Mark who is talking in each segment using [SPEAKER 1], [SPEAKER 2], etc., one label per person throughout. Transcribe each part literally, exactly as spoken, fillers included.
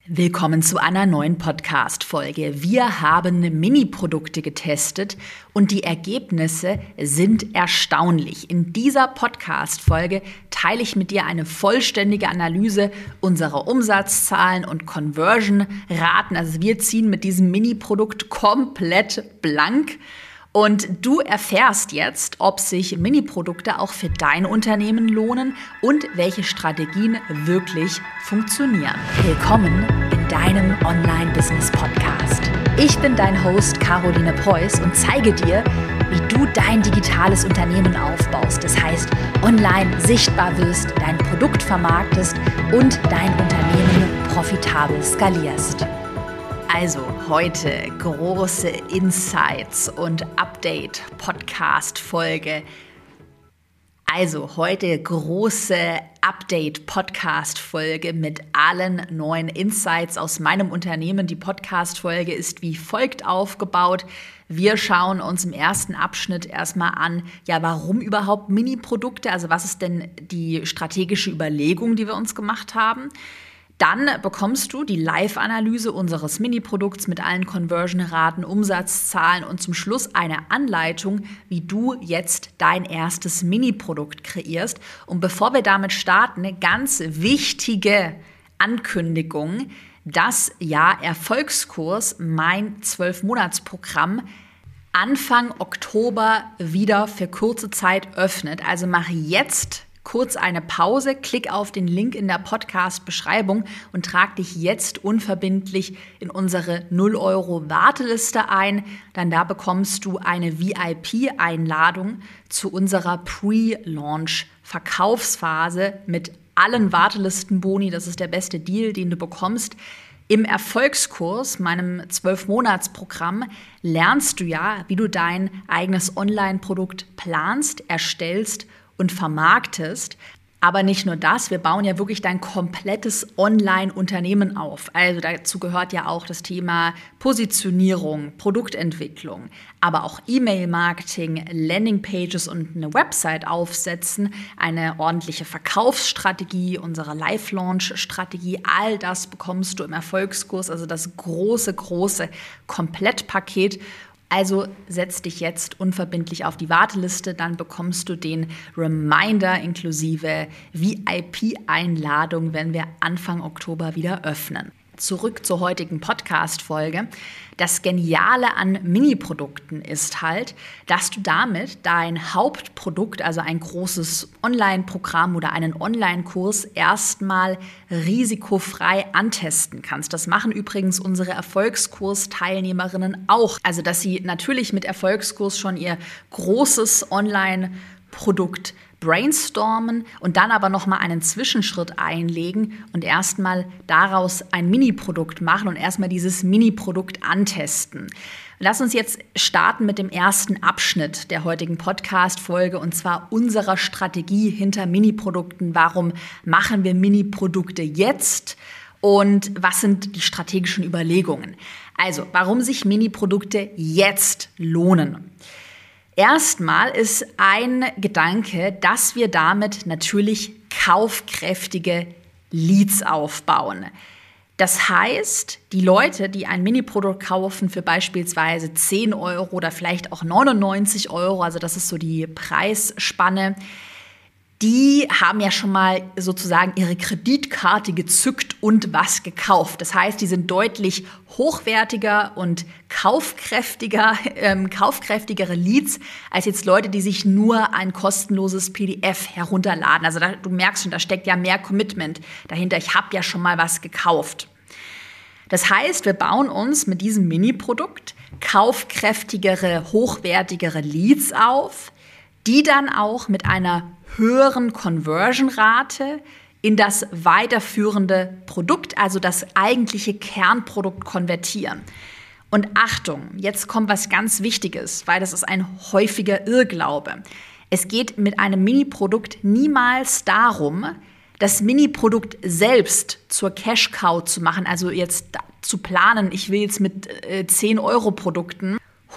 [SPEAKER 1] Willkommen zu einer neuen Podcast-Folge. Wir haben Mini-Produkte getestet und die Ergebnisse sind erstaunlich. In dieser Podcast-Folge teile ich mit dir eine vollständige Analyse unserer Umsatzzahlen und Conversion-Raten. Also wir ziehen mit diesem Mini-Produkt komplett blank. Und du erfährst jetzt, ob sich Mini-Produkte auch für dein Unternehmen lohnen und welche Strategien wirklich funktionieren. Willkommen in deinem Online-Business-Podcast. Ich bin dein Host Caroline Preuß und zeige dir, wie du dein digitales Unternehmen aufbaust. Das heißt, online sichtbar wirst, dein Produkt vermarktest und dein Unternehmen profitabel skalierst. Also heute große Insights und Update-Podcast-Folge. Also heute große Update-Podcast-Folge mit allen neuen Insights aus meinem Unternehmen. Die Podcast-Folge ist wie folgt aufgebaut. Wir schauen uns im ersten Abschnitt erstmal an, ja, warum überhaupt Mini-Produkte? Also was ist denn die strategische Überlegung, die wir uns gemacht haben? Dann bekommst du die Live-Analyse unseres Mini-Produkts mit allen Conversion-Raten, Umsatzzahlen und zum Schluss eine Anleitung, wie du jetzt dein erstes Mini-Produkt kreierst. Und bevor wir damit starten, eine ganz wichtige Ankündigung, dass ja Erfolgskurs, mein zwölf-Monats-Programm, Anfang Oktober wieder für kurze Zeit öffnet. Also mach jetzt kurz eine Pause, klick auf den Link in der Podcast-Beschreibung und trag dich jetzt unverbindlich in unsere null Euro Warteliste ein. Dann da bekommst du eine V I P-Einladung zu unserer Pre-Launch-Verkaufsphase mit allen Wartelistenboni. Das ist der beste Deal, den du bekommst. Im Erfolgskurs, meinem zwölf-Monats-Programm, lernst du ja, wie du dein eigenes Online-Produkt planst, erstellst und vermarktest. Aber nicht nur das, wir bauen ja wirklich dein komplettes Online-Unternehmen auf. Also dazu gehört ja auch das Thema Positionierung, Produktentwicklung, aber auch E-Mail-Marketing, Landingpages und eine Website aufsetzen, eine ordentliche Verkaufsstrategie, unsere Live-Launch-Strategie, all das bekommst du im Erfolgskurs, also das große, große Komplettpaket. Also setz dich jetzt unverbindlich auf die Warteliste, dann bekommst du den Reminder inklusive V I P-Einladung, wenn wir Anfang Oktober wieder öffnen. Zurück zur heutigen Podcast-Folge. Das Geniale an Mini-Produkten ist halt, dass du damit dein Hauptprodukt, also ein großes Online-Programm oder einen Online-Kurs, erstmal risikofrei antesten kannst. Das machen übrigens unsere Erfolgskurs-Teilnehmerinnen auch. Also, dass sie natürlich mit Erfolgskurs schon ihr großes Online-Produkt brainstormen und dann aber nochmal einen Zwischenschritt einlegen und erstmal daraus ein Mini-Produkt machen und erstmal dieses Mini-Produkt antesten. Lass uns jetzt starten mit dem ersten Abschnitt der heutigen Podcast-Folge und zwar unserer Strategie hinter Mini-Produkten. Warum machen wir Mini-Produkte jetzt und was sind die strategischen Überlegungen? Also, warum sich Mini-Produkte jetzt lohnen? Erstmal ist ein Gedanke, dass wir damit natürlich kaufkräftige Leads aufbauen. Das heißt, die Leute, die ein Mini-Produkt kaufen für beispielsweise zehn Euro oder vielleicht auch neunundneunzig Euro, also das ist so die Preisspanne, die haben ja schon mal sozusagen ihre Kreditkarte gezückt und was gekauft. Das heißt, die sind deutlich hochwertiger und kaufkräftiger, ähm, kaufkräftigere Leads als jetzt Leute, die sich nur ein kostenloses P D F herunterladen. Also da, du merkst schon, da steckt ja mehr Commitment dahinter. Ich habe ja schon mal was gekauft. Das heißt, wir bauen uns mit diesem Mini-Produkt kaufkräftigere, hochwertigere Leads auf, die dann auch mit einer höheren Conversion-Rate in das weiterführende Produkt, also das eigentliche Kernprodukt, konvertieren. Und Achtung, jetzt kommt was ganz Wichtiges, weil das ist ein häufiger Irrglaube. Es geht mit einem Mini-Produkt niemals darum, das Mini-Produkt selbst zur Cash-Cow zu machen, also jetzt zu planen, ich will jetzt mit äh, zehn Euro Produkten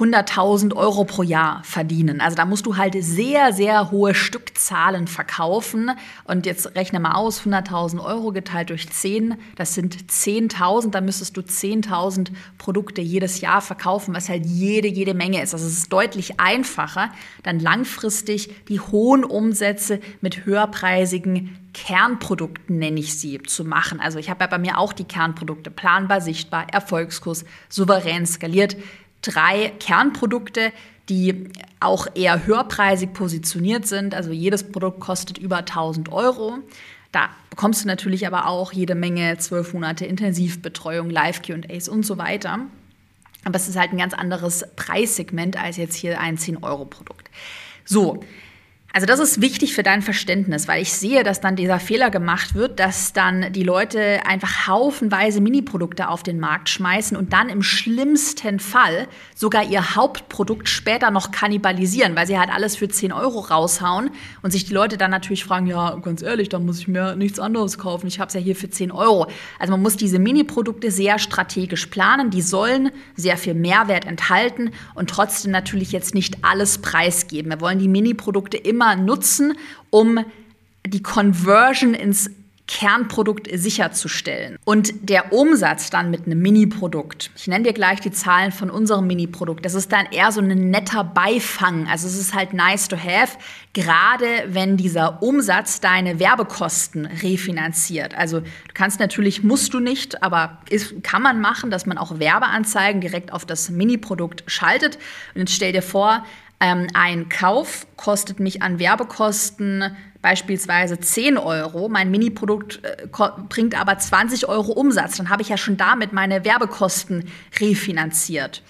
[SPEAKER 1] hunderttausend Euro pro Jahr verdienen. Also da musst du halt sehr, sehr hohe Stückzahlen verkaufen. Und jetzt rechne mal aus, hunderttausend Euro geteilt durch zehn, das sind zehntausend. Da müsstest du zehntausend Produkte jedes Jahr verkaufen, was halt jede, jede Menge ist. Also es ist deutlich einfacher, dann langfristig die hohen Umsätze mit höherpreisigen Kernprodukten, nenne ich sie, zu machen. Also ich habe ja bei mir auch die Kernprodukte planbar, sichtbar, Erfolgskurs, souverän skaliert. Drei Kernprodukte, die auch eher höherpreisig positioniert sind. Also jedes Produkt kostet über tausend Euro. Da bekommst du natürlich aber auch jede Menge zwölf Monate Intensivbetreuung, Live-Q und A's und so weiter. Aber es ist halt ein ganz anderes Preissegment als jetzt hier ein zehn-Euro-Produkt. So. Also das ist wichtig für dein Verständnis, weil ich sehe, dass dann dieser Fehler gemacht wird, dass dann die Leute einfach haufenweise Miniprodukte auf den Markt schmeißen und dann im schlimmsten Fall sogar ihr Hauptprodukt später noch kannibalisieren, weil sie halt alles für zehn Euro raushauen und sich die Leute dann natürlich fragen, ja, ganz ehrlich, dann muss ich mir nichts anderes kaufen, ich habe es ja hier für zehn Euro. Also man muss diese Miniprodukte sehr strategisch planen, die sollen sehr viel Mehrwert enthalten und trotzdem natürlich jetzt nicht alles preisgeben. Wir wollen die Miniprodukte immer nutzen, um die Conversion ins Kernprodukt sicherzustellen. Und der Umsatz dann mit einem Mini-Produkt, ich nenne dir gleich die Zahlen von unserem Mini-Produkt, das ist dann eher so ein netter Beifang. Also es ist halt nice to have, gerade wenn dieser Umsatz deine Werbekosten refinanziert. Also du kannst natürlich, musst du nicht, aber ist, kann man machen, dass man auch Werbeanzeigen direkt auf das Mini-Produkt schaltet. Und jetzt stell dir vor, ein Kauf kostet mich an Werbekosten beispielsweise zehn Euro. Mein Mini-Produkt äh, bringt aber zwanzig Euro Umsatz. Dann habe ich ja schon damit meine Werbekosten refinanziert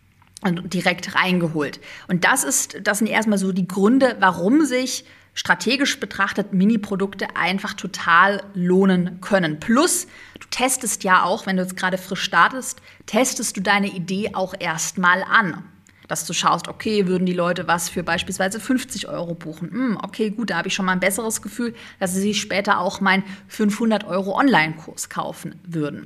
[SPEAKER 1] und direkt reingeholt. Und das ist, das sind erstmal so die Gründe, warum sich strategisch betrachtet Mini-Produkte einfach total lohnen können. Plus, du testest ja auch, wenn du jetzt gerade frisch startest, testest du deine Idee auch erstmal an. Dass du schaust, okay, würden die Leute was für beispielsweise fünfzig Euro buchen? Hm, okay, gut, da habe ich schon mal ein besseres Gefühl, dass sie sich später auch meinen fünfhundert Euro Online-Kurs kaufen würden.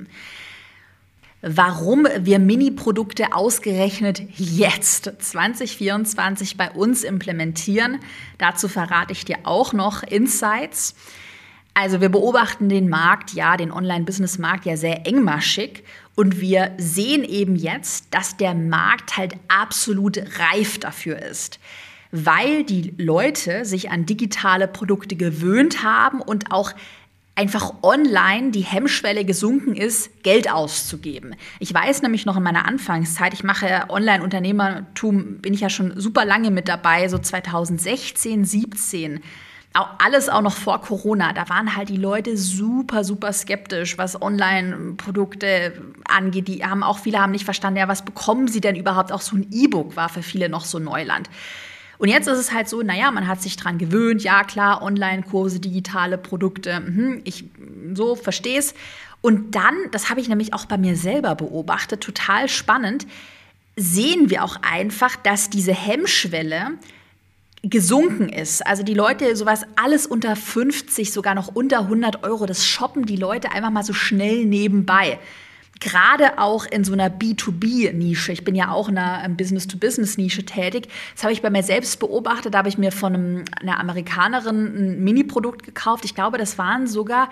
[SPEAKER 1] Warum wir Mini-Produkte ausgerechnet jetzt zwanzig vierundzwanzig bei uns implementieren, dazu verrate ich dir auch noch Insights. Also wir beobachten den Markt, ja, den Online-Business-Markt ja sehr engmaschig und wir sehen eben jetzt, dass der Markt halt absolut reif dafür ist, weil die Leute sich an digitale Produkte gewöhnt haben und auch einfach online die Hemmschwelle gesunken ist, Geld auszugeben. Ich weiß nämlich noch in meiner Anfangszeit, ich mache Online-Unternehmertum, bin ich ja schon super lange mit dabei, so zweitausendsechzehn, siebzehn. Auch alles auch noch vor Corona, da waren halt die Leute super, super skeptisch, was Online-Produkte angeht. Die haben auch, viele haben nicht verstanden, ja, was bekommen sie denn überhaupt? Auch so ein E-Book war für viele noch so Neuland. Und jetzt ist es halt so, naja, man hat sich dran gewöhnt, ja klar, Online-Kurse, digitale Produkte, mhm, ich so verstehe es. Und dann, das habe ich nämlich auch bei mir selber beobachtet, total spannend, sehen wir auch einfach, dass diese Hemmschwelle gesunken ist. Also die Leute, sowas alles unter fünfzig, sogar noch unter hundert Euro, das shoppen die Leute einfach mal so schnell nebenbei. Gerade auch in so einer B zwei B-Nische. Ich bin ja auch in einer Business-to-Business-Nische tätig. Das habe ich bei mir selbst beobachtet. Da habe ich mir von einem, einer Amerikanerin ein Mini-Produkt gekauft. Ich glaube, das waren sogar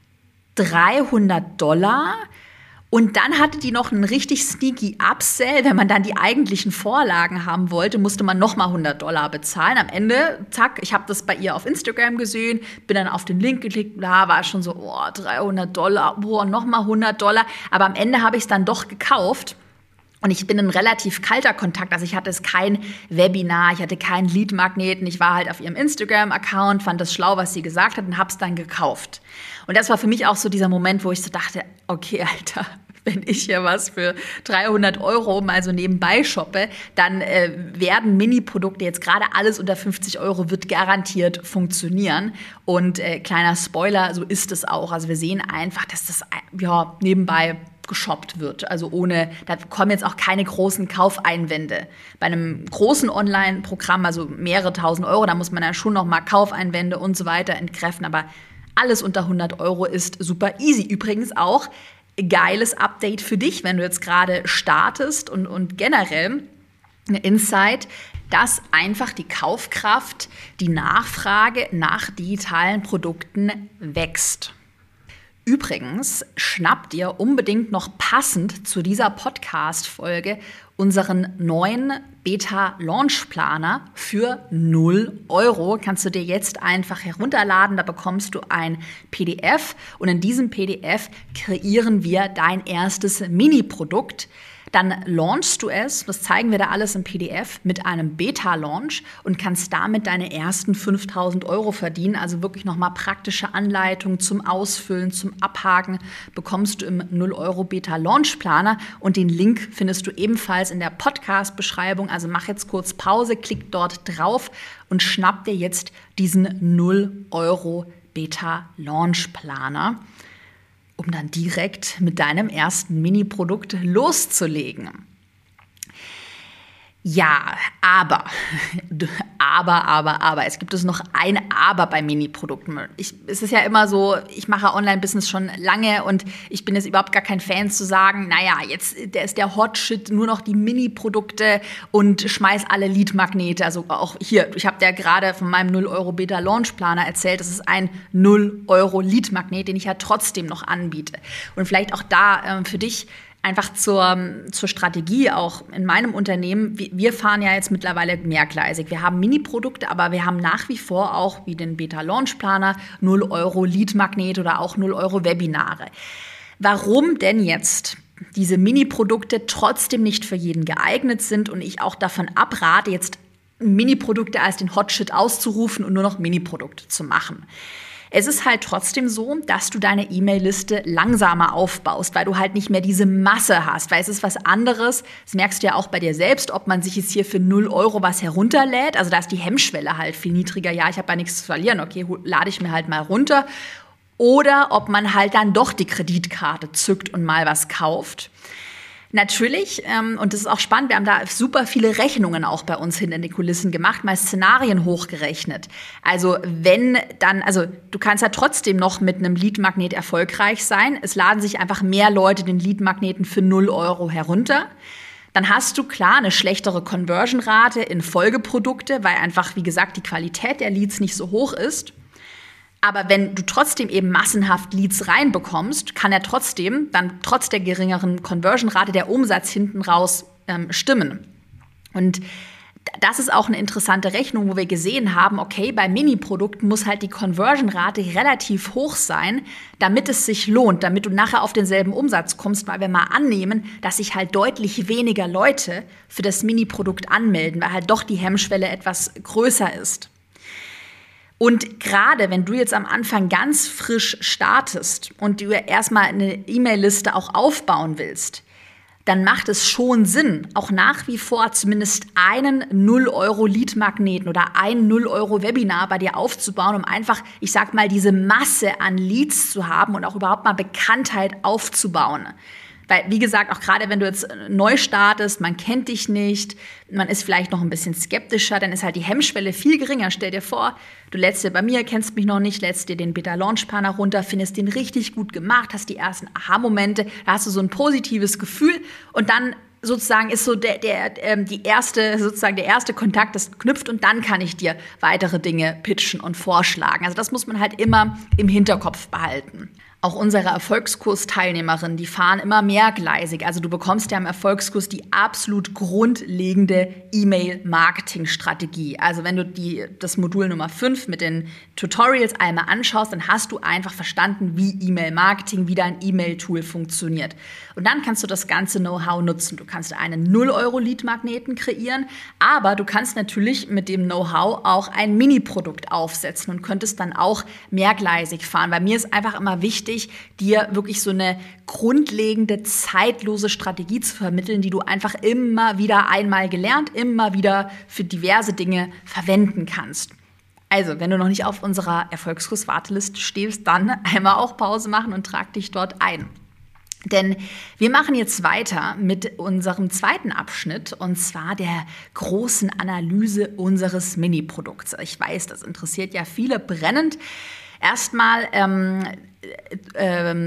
[SPEAKER 1] dreihundert Dollar. Und dann hatte die noch einen richtig sneaky Upsell. Wenn man dann die eigentlichen Vorlagen haben wollte, musste man nochmal hundert Dollar bezahlen. Am Ende, zack, ich habe das bei ihr auf Instagram gesehen, bin dann auf den Link geklickt, da war schon so, oh, dreihundert Dollar, boah, nochmal hundert Dollar. Aber am Ende habe ich es dann doch gekauft. Und ich bin ein relativ kalter Kontakt, also ich hatte es kein Webinar, ich hatte keinen Lead-Magneten, ich war halt auf ihrem Instagram-Account, fand das schlau, was sie gesagt hat und hab's dann gekauft. Und das war für mich auch so dieser Moment, wo ich so dachte, okay, Alter, wenn ich hier was für dreihundert Euro mal so nebenbei shoppe, dann äh, werden Mini-Produkte jetzt gerade alles unter fünfzig Euro wird garantiert funktionieren. Und äh, kleiner Spoiler, so ist es auch. Also wir sehen einfach, dass das ja nebenbei geshoppt wird. Also ohne, da kommen jetzt auch keine großen Kaufeinwände. Bei einem großen Online-Programm, also mehrere tausend Euro, da muss man ja schon noch mal Kaufeinwände und so weiter entkräften. Aber alles unter hundert Euro ist super easy. Übrigens auch geiles Update für dich, wenn du jetzt gerade startest und, und generell Eine Insight, dass einfach die Kaufkraft, die Nachfrage nach digitalen Produkten wächst. Übrigens, schnapp dir unbedingt noch passend zu dieser Podcast-Folge unseren neuen Beta-Launch-Planer für null Euro. Kannst du dir jetzt einfach herunterladen, da bekommst du ein P D F und in diesem P D F kreieren wir dein erstes Mini-Produkt. Dann launchst du es, das zeigen wir da alles im P D F, mit einem Beta-Launch und kannst damit deine ersten fünftausend Euro verdienen. Also wirklich nochmal praktische Anleitungen zum Ausfüllen, zum Abhaken bekommst du im null Euro Beta-Launch-Planer und den Link findest du ebenfalls in der Podcast-Beschreibung. Also mach jetzt kurz Pause, klick dort drauf und schnapp dir jetzt diesen null Euro Beta-Launch-Planer, um dann direkt mit deinem ersten Mini-Produkt loszulegen. Ja, aber, aber, aber, aber, es gibt es noch ein Aber bei Mini-Produkten. Ich, es ist ja immer so, ich mache Online-Business schon lange und ich bin jetzt überhaupt gar kein Fan zu sagen, naja, jetzt der ist der Hot-Shit, nur noch die Mini-Produkte und schmeiß alle Lead-Magnete. Also auch hier, ich habe dir gerade von meinem null Euro Beta-Launch-Planer erzählt, das ist ein null Euro Lead-Magnet, den ich ja trotzdem noch anbiete. Und vielleicht auch da äh, für dich einfach zur, zur Strategie auch in meinem Unternehmen. Wir fahren ja jetzt mittlerweile mehrgleisig. Wir haben Mini-Produkte, aber wir haben nach wie vor auch wie den Beta-Launch-Planer null Euro Lead-Magnet oder auch null Euro Webinare. Warum denn jetzt diese Mini-Produkte trotzdem nicht für jeden geeignet sind und ich auch davon abrate, jetzt Mini-Produkte als den Hotshit auszurufen und nur noch Mini-Produkte zu machen? Es ist halt trotzdem so, dass du deine E-Mail-Liste langsamer aufbaust, weil du halt nicht mehr diese Masse hast, weil es ist was anderes. Das merkst du ja auch bei dir selbst, ob man sich jetzt hier für null Euro was herunterlädt. Also da ist die Hemmschwelle halt viel niedriger. Ja, ich habe ja nichts zu verlieren. Okay, lade ich mir halt mal runter. Oder ob man halt dann doch die Kreditkarte zückt und mal was kauft. Natürlich, ähm, und das ist auch spannend, wir haben da super viele Rechnungen auch bei uns hinter den Kulissen gemacht, mal Szenarien hochgerechnet. Also wenn dann, also du kannst ja trotzdem noch mit einem Lead-Magnet erfolgreich sein. Es laden sich einfach mehr Leute den Lead-Magneten für null Euro herunter. Dann hast du klar eine schlechtere Conversion-Rate in Folgeprodukte, weil einfach, wie gesagt, die Qualität der Leads nicht so hoch ist. Aber wenn du trotzdem eben massenhaft Leads reinbekommst, kann er trotzdem dann trotz der geringeren Conversion-Rate der Umsatz hinten raus ähm, stimmen. Und das ist auch eine interessante Rechnung, wo wir gesehen haben, okay, bei Mini-Produkten muss halt die Conversion-Rate relativ hoch sein, damit es sich lohnt, damit du nachher auf denselben Umsatz kommst, weil wir mal annehmen, dass sich halt deutlich weniger Leute für das Mini-Produkt anmelden, weil halt doch die Hemmschwelle etwas größer ist. Und gerade wenn du jetzt am Anfang ganz frisch startest und du erstmal eine E-Mail-Liste auch aufbauen willst, dann macht es schon Sinn, auch nach wie vor zumindest einen null Euro Lead-Magneten oder ein null Euro Webinar bei dir aufzubauen, um einfach, ich sag mal, diese Masse an Leads zu haben und auch überhaupt mal Bekanntheit aufzubauen. Weil, wie gesagt, auch gerade wenn du jetzt neu startest, man kennt dich nicht, man ist vielleicht noch ein bisschen skeptischer, dann ist halt die Hemmschwelle viel geringer. Stell dir vor, du lädst dir bei mir, kennst mich noch nicht, lädst dir den Beta-Launch-Planer runter, findest den richtig gut gemacht, hast die ersten Aha-Momente, da hast du so ein positives Gefühl und dann sozusagen ist so der, der, ähm, die erste, sozusagen der erste Kontakt, das knüpft und dann kann ich dir weitere Dinge pitchen und vorschlagen. Also das muss man halt immer im Hinterkopf behalten. Auch unsere Erfolgskurs-Teilnehmerinnen, die fahren immer mehrgleisig. Also du bekommst ja im Erfolgskurs die absolut grundlegende E-Mail-Marketing-Strategie. Also wenn du die, das Modul Nummer fünf mit den Tutorials einmal anschaust, dann hast du einfach verstanden, wie E-Mail-Marketing, wie dein E-Mail-Tool funktioniert. Und dann kannst du das ganze Know-how nutzen. Du kannst einen null Euro Lead-Magneten kreieren, aber du kannst natürlich mit dem Know-how auch ein Mini-Produkt aufsetzen und könntest dann auch mehrgleisig fahren. Bei mir ist einfach immer wichtig, dir wirklich so eine grundlegende, zeitlose Strategie zu vermitteln, die du einfach immer wieder einmal gelernt, immer wieder für diverse Dinge verwenden kannst. Also, wenn du noch nicht auf unserer Erfolgskurs-Warteliste stehst, dann einmal auch Pause machen und trag dich dort ein. Denn wir machen jetzt weiter mit unserem zweiten Abschnitt und zwar der großen Analyse unseres Mini-Produkts. Ich weiß, das interessiert ja viele brennend. Erstmal ähm, ähm,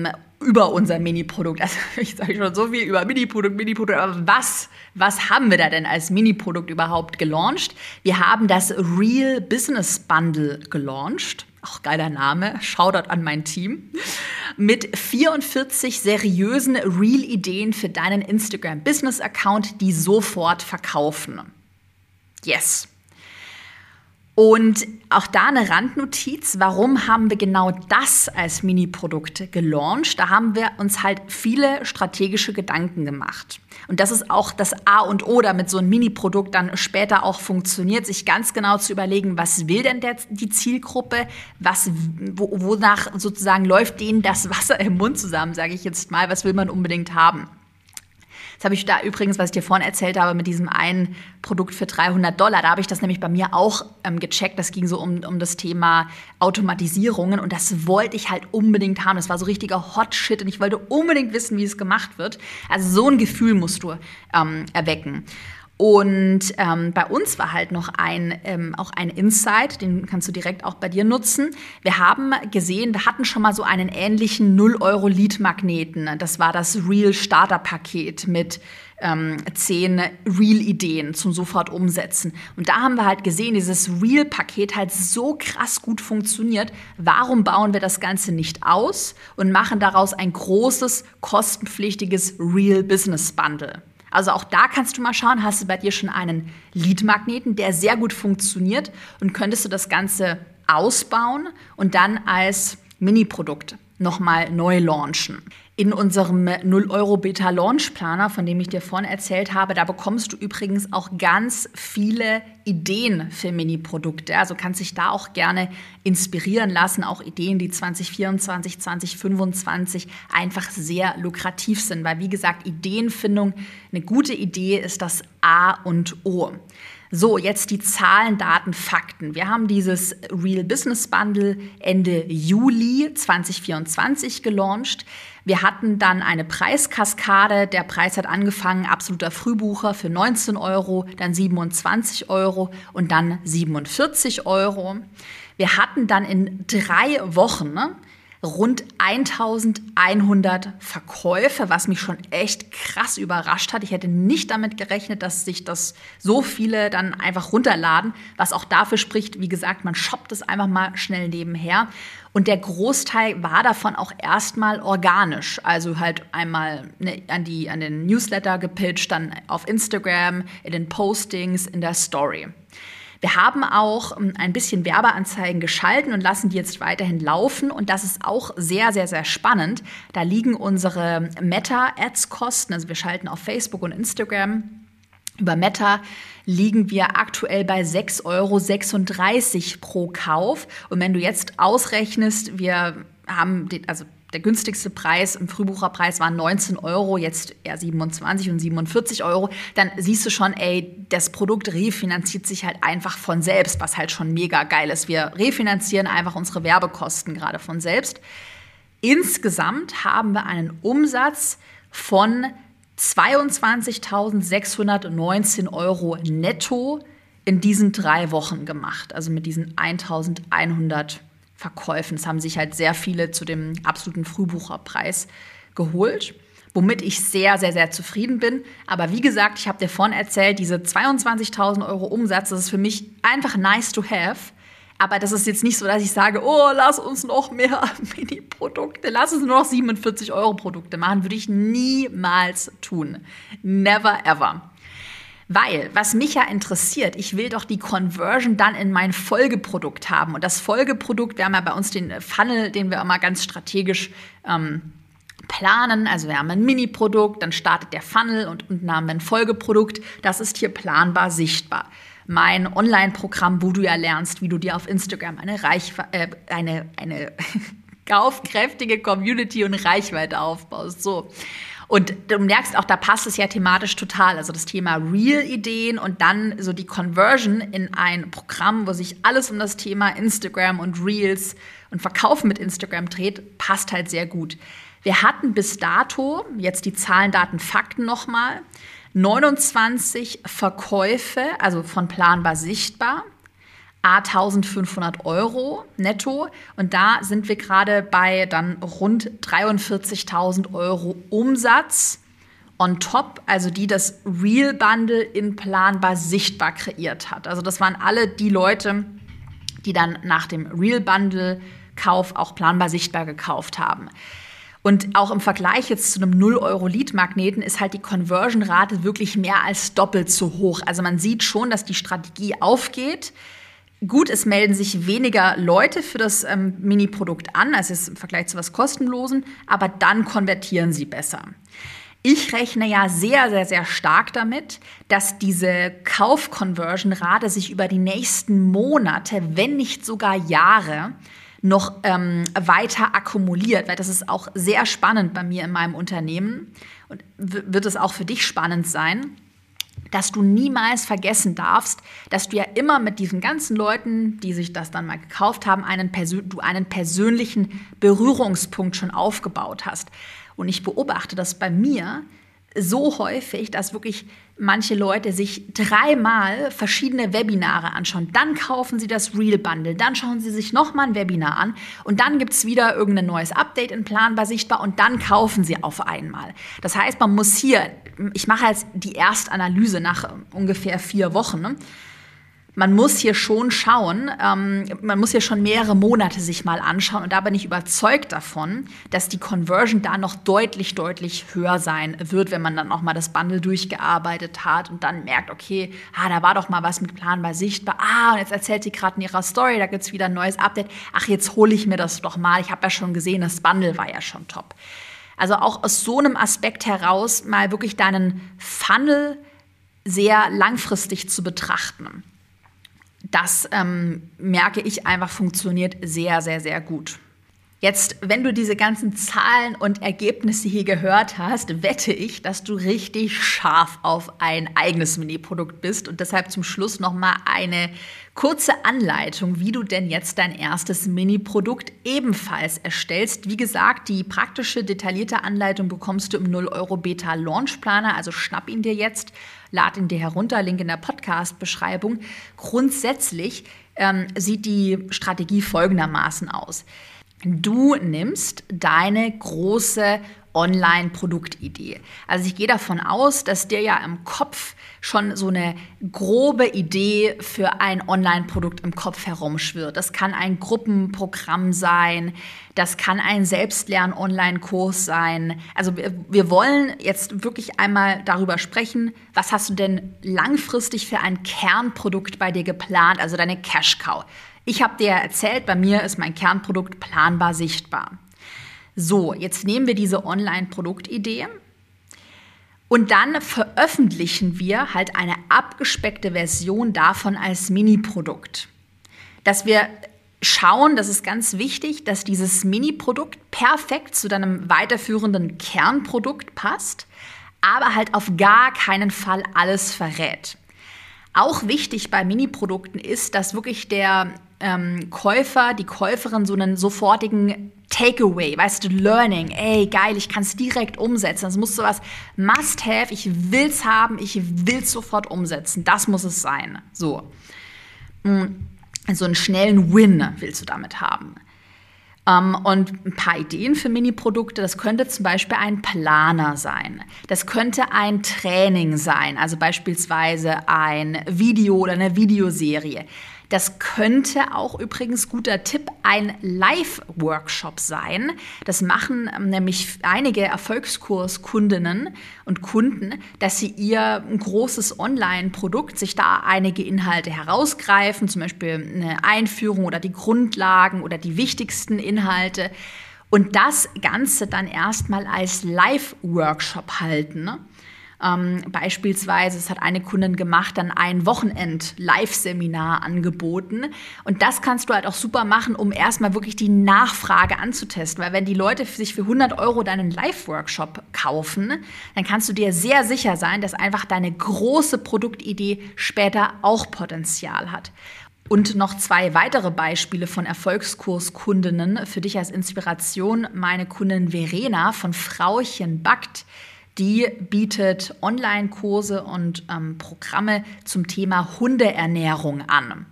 [SPEAKER 1] über unser Mini-Produkt. Also ich sage schon so viel über Mini-Produkt, Mini-Produkt, aber was, was haben wir da denn als Mini-Produkt überhaupt gelauncht? Wir haben das Real Business Bundle gelauncht. Auch geiler Name, Shoutout an mein Team. Mit vierundvierzig seriösen Real-Ideen für deinen Instagram-Business-Account, die sofort verkaufen. Yes. Und auch da eine Randnotiz, warum haben wir genau das als Mini-Produkt gelauncht? Da haben wir uns halt viele strategische Gedanken gemacht. Und das ist auch das A und O, damit so ein Mini-Produkt dann später auch funktioniert, sich ganz genau zu überlegen, was will denn der, die Zielgruppe, was, wo, wonach sozusagen läuft denen das Wasser im Mund zusammen, sage ich jetzt mal, was will man unbedingt haben. Das habe ich da übrigens, was ich dir vorhin erzählt habe, mit diesem einen Produkt für dreihundert Dollar, da habe ich das nämlich bei mir auch ähm, gecheckt. Das ging so um, um das Thema Automatisierungen und das wollte ich halt unbedingt haben. Das war so richtiger Hot Shit und ich wollte unbedingt wissen, wie es gemacht wird. Also so ein Gefühl musst du ähm, erwecken. Und ähm, bei uns war halt noch ein, ähm, auch ein Insight, den kannst du direkt auch bei dir nutzen. Wir haben gesehen, wir hatten schon mal so einen ähnlichen null Euro Lead-Magneten. Das war das Real-Starter-Paket mit ähm, zehn Real-Ideen zum sofort umsetzen. Und da haben wir halt gesehen, dieses Real-Paket halt so krass gut funktioniert. Warum bauen wir das Ganze nicht aus und machen daraus ein großes, kostenpflichtiges Real-Business-Bundle? Also auch da kannst du mal schauen, hast du bei dir schon einen Lead-Magneten, der sehr gut funktioniert und könntest du das Ganze ausbauen und dann als Mini-Produkt nochmal neu launchen. In unserem null Euro Beta-Launch-Planer, von dem ich dir vorhin erzählt habe, da bekommst du übrigens auch ganz viele Ideen für Mini-Produkte. Also kannst dich da auch gerne inspirieren lassen, auch Ideen, die zwanzig vierundzwanzig, zwanzig fünfundzwanzig einfach sehr lukrativ sind. Weil wie gesagt, Ideenfindung, eine gute Idee ist das A und O. So, jetzt die Zahlen, Daten, Fakten. Wir haben dieses Real Business Bundle Ende Juli zwanzig vierundzwanzig gelauncht. Wir hatten dann eine Preiskaskade. Der Preis hat angefangen, absoluter Frühbucher für neunzehn Euro, dann siebenundzwanzig Euro und dann siebenundvierzig Euro. Wir hatten dann in drei Wochen ne, rund eintausendeinhundert Verkäufe, was mich schon echt krass überrascht hat. Ich hätte nicht damit gerechnet, dass sich das so viele dann einfach runterladen, was auch dafür spricht, wie gesagt, man shoppt es einfach mal schnell nebenher. Und der Großteil war davon auch erstmal organisch, also halt einmal ne, an, die, an den Newsletter gepitcht, dann auf Instagram, in den Postings, in der Story. Wir haben auch ein bisschen Werbeanzeigen geschalten und lassen die jetzt weiterhin laufen. Und das ist auch sehr, sehr, sehr spannend. Da liegen unsere Meta-Ads-Kosten, also wir schalten auf Facebook und Instagram. Über Meta liegen wir aktuell bei sechs Euro sechsunddreißig pro Kauf. Und wenn du jetzt ausrechnest, wir haben, den, also der günstigste Preis im Frühbucherpreis waren neunzehn Euro, jetzt eher siebenundzwanzig und siebenundvierzig Euro, dann siehst du schon, ey, das Produkt refinanziert sich halt einfach von selbst, was halt schon mega geil ist. Wir refinanzieren einfach unsere Werbekosten gerade von selbst. Insgesamt haben wir einen Umsatz von zweiundzwanzigtausendsechshundertneunzehn Euro netto in diesen drei Wochen gemacht, also mit diesen eintausendeinhundert Verkäufen. Es haben sich halt sehr viele zu dem absoluten Frühbucherpreis geholt, womit ich sehr, sehr, sehr zufrieden bin. Aber wie gesagt, ich habe dir vorhin erzählt, diese zweiundzwanzigtausend Euro Umsatz, das ist für mich einfach nice to have. Aber das ist jetzt nicht so, dass ich sage, oh, lass uns noch mehr Mini-Produkte, lass uns nur noch siebenundvierzig Euro Produkte machen. Würde ich niemals tun. Never ever. Weil, was mich ja interessiert, ich will doch die Conversion dann in mein Folgeprodukt haben. Und das Folgeprodukt, wir haben ja bei uns den Funnel, den wir immer ganz strategisch ähm, planen. Also wir haben ein Mini-Produkt, dann startet der Funnel und unten haben wir ein Folgeprodukt. Das ist hier planbar sichtbar. Mein Online-Programm, wo du ja lernst, wie du dir auf Instagram eine, Reichwe- äh, eine, eine kaufkräftige Community und Reichweite aufbaust. So. Und du merkst auch, da passt es ja thematisch total. Also das Thema Real-Ideen und dann so die Conversion in ein Programm, wo sich alles um das Thema Instagram und Reels und Verkaufen mit Instagram dreht, passt halt sehr gut. Wir hatten bis dato, jetzt die Zahlen, Daten, Fakten nochmal, neunundzwanzig Verkäufe, also von planbar sichtbar, à eintausendfünfhundert Euro netto. Und da sind wir gerade bei dann rund dreiundvierzigtausend Euro Umsatz on top, also die das Real Bundle in Planbar sichtbar kreiert hat. Also das waren alle die Leute, die dann nach dem Real Bundle Kauf auch Planbar sichtbar gekauft haben. Und auch im Vergleich jetzt zu einem null Euro Lead-Magneten ist halt die Conversion-Rate wirklich mehr als doppelt so hoch. Also man sieht schon, dass die Strategie aufgeht. Gut, es melden sich weniger Leute für das ähm, Mini-Produkt an, als es im Vergleich zu was Kostenlosen, aber dann konvertieren sie besser. Ich rechne ja sehr, sehr, sehr stark damit, dass diese Kauf-Conversion-Rate sich über die nächsten Monate, wenn nicht sogar Jahre, noch ähm, weiter akkumuliert, weil das ist auch sehr spannend bei mir in meinem Unternehmen und w- wird es auch für dich spannend sein, dass du niemals vergessen darfst, dass du ja immer mit diesen ganzen Leuten, die sich das dann mal gekauft haben, einen persö- du einen persönlichen Berührungspunkt schon aufgebaut hast. Und ich beobachte das bei mir so häufig, dass wirklich manche Leute sich dreimal verschiedene Webinare anschauen. Dann kaufen sie das Real Bundle, dann schauen sie sich nochmal ein Webinar an und dann gibt es wieder irgendein neues Update in Planbar sichtbar und dann kaufen sie auf einmal. Das heißt, man muss hier, ich mache jetzt die Erstanalyse nach ungefähr vier Wochen, ne? Man muss hier schon schauen, ähm, man muss hier schon mehrere Monate sich mal anschauen und da bin ich überzeugt davon, dass die Conversion da noch deutlich, deutlich höher sein wird, wenn man dann auch mal das Bundle durchgearbeitet hat und dann merkt, okay, ah, da war doch mal was mit Planbar sichtbar, ah, und jetzt erzählt sie gerade in ihrer Story, da gibt's wieder ein neues Update, ach, jetzt hole ich mir das doch mal, ich habe ja schon gesehen, das Bundle war ja schon top. Also auch aus so einem Aspekt heraus mal wirklich deinen Funnel sehr langfristig zu betrachten. Das ähm, merke ich einfach, funktioniert sehr, sehr, sehr gut. Jetzt, wenn du diese ganzen Zahlen und Ergebnisse hier gehört hast, wette ich, dass du richtig scharf auf ein eigenes Mini-Produkt bist. Und deshalb zum Schluss nochmal eine kurze Anleitung, wie du denn jetzt dein erstes Mini-Produkt ebenfalls erstellst. Wie gesagt, die praktische, detaillierte Anleitung bekommst du im null Euro Beta Launch Planner. Also schnapp ihn dir jetzt, lad ihn dir herunter, Link in der Podcast-Beschreibung. Grundsätzlich ähm, sieht die Strategie folgendermaßen aus. Du nimmst deine große Online-Produktidee. Also ich gehe davon aus, dass dir ja im Kopf schon so eine grobe Idee für ein Online-Produkt im Kopf herumschwirrt. Das kann ein Gruppenprogramm sein, das kann ein Selbstlern-Online-Kurs sein. Also wir, wir wollen jetzt wirklich einmal darüber sprechen, was hast du denn langfristig für ein Kernprodukt bei dir geplant, also deine Cash-Cow. Ich habe dir erzählt, bei mir ist mein Kernprodukt planbar sichtbar. So, jetzt nehmen wir diese Online-Produktidee und dann veröffentlichen wir halt eine abgespeckte Version davon als Mini-Produkt. Dass wir schauen, das ist ganz wichtig, dass dieses Mini-Produkt perfekt zu deinem weiterführenden Kernprodukt passt, aber halt auf gar keinen Fall alles verrät. Auch wichtig bei Mini-Produkten ist, dass wirklich der ähm, Käufer, die Käuferin so einen sofortigen Takeaway, weißt du, Learning, ey, geil, ich kann es direkt umsetzen. Das muss so was Must-Have, ich will's haben, ich will's sofort umsetzen. Das muss es sein. So. So einen schnellen Win willst du damit haben. Um, und ein paar Ideen für Mini-Produkte, das könnte zum Beispiel ein Planer sein. Das könnte ein Training sein, also beispielsweise ein Video oder eine Videoserie. Das könnte auch übrigens, guter Tipp, ein Live-Workshop sein. Das machen nämlich einige Erfolgskurskundinnen und Kunden, dass sie ihr großes Online-Produkt, sich da einige Inhalte herausgreifen, zum Beispiel eine Einführung oder die Grundlagen oder die wichtigsten Inhalte und das Ganze dann erstmal als Live-Workshop halten, ne? Ähm, beispielsweise, es hat eine Kundin gemacht, dann ein Wochenend-Live-Seminar angeboten. Und das kannst du halt auch super machen, um erstmal wirklich die Nachfrage anzutesten. Weil wenn die Leute sich für hundert Euro deinen Live-Workshop kaufen, dann kannst du dir sehr sicher sein, dass einfach deine große Produktidee später auch Potenzial hat. Und noch zwei weitere Beispiele von Erfolgskurskundinnen für dich als Inspiration. Meine Kundin Verena von Frauchen backt. Die bietet Online-Kurse und ähm, Programme zum Thema Hundeernährung an.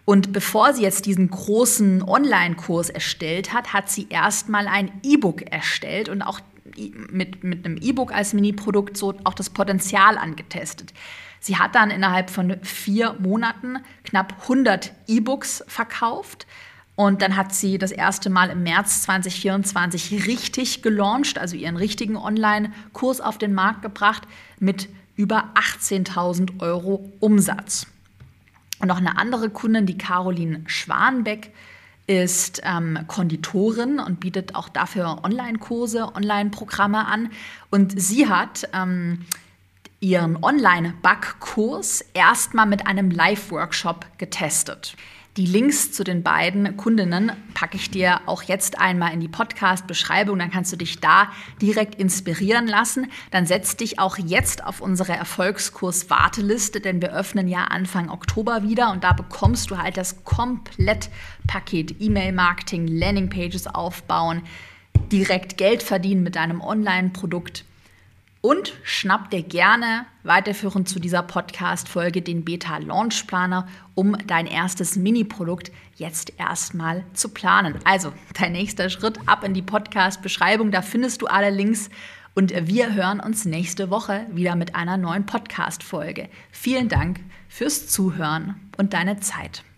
[SPEAKER 1] Und bevor sie jetzt diesen großen Online-Kurs erstellt hat, hat sie erstmal ein E-Book erstellt und auch mit, mit einem E-Book als Mini-Produkt so auch das Potenzial angetestet. Sie hat dann innerhalb von vier Monaten knapp hundert E-Books verkauft. Und dann hat sie das erste Mal im März zwanzig vierundzwanzig richtig gelauncht, also ihren richtigen Online-Kurs auf den Markt gebracht mit über achtzehntausend Euro Umsatz. Und noch eine andere Kundin, die Caroline Schwanbeck, ist ähm, Konditorin und bietet auch dafür Online-Kurse, Online-Programme an. Und sie hat ähm, ihren Online-Backkurs erstmal mit einem Live-Workshop getestet. Die Links zu den beiden Kundinnen packe ich dir auch jetzt einmal in die Podcast-Beschreibung. Dann kannst du dich da direkt inspirieren lassen. Dann setz dich auch jetzt auf unsere Erfolgskurs-Warteliste, denn wir öffnen ja Anfang Oktober wieder und da bekommst du halt das Komplettpaket E-Mail-Marketing, Landingpages aufbauen, direkt Geld verdienen mit deinem Online-Produkt. Und schnapp dir gerne weiterführend zu dieser Podcast-Folge den Beta-Launch-Planer, um dein erstes Mini-Produkt jetzt erstmal zu planen. Also dein nächster Schritt, ab in die Podcast-Beschreibung, da findest du alle Links und wir hören uns nächste Woche wieder mit einer neuen Podcast-Folge. Vielen Dank fürs Zuhören und deine Zeit.